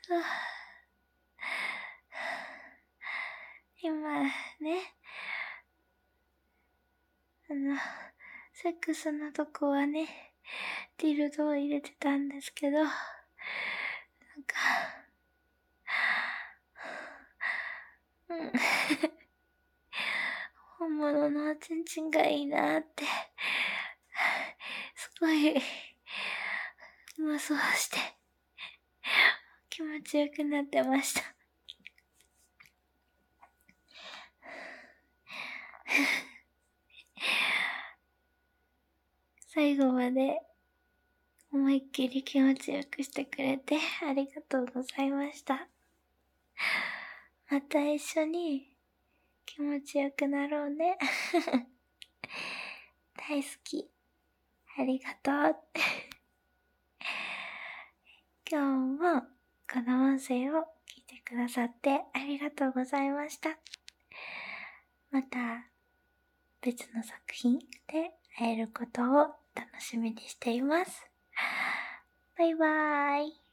今ね、セックスのとこはね、ディルドを入れてたんですけど、本物のおちんちんがいいなって、すごい、妄想して、気持ちよくなってました。最後まで思いっきり気持ちよくしてくれてありがとうございました。また一緒に気持ちよくなろうね。大好き。ありがとう。今日もこの音声を聞いてくださってありがとうございました。また別の作品で会えることを楽しみにしています。バイバーイ。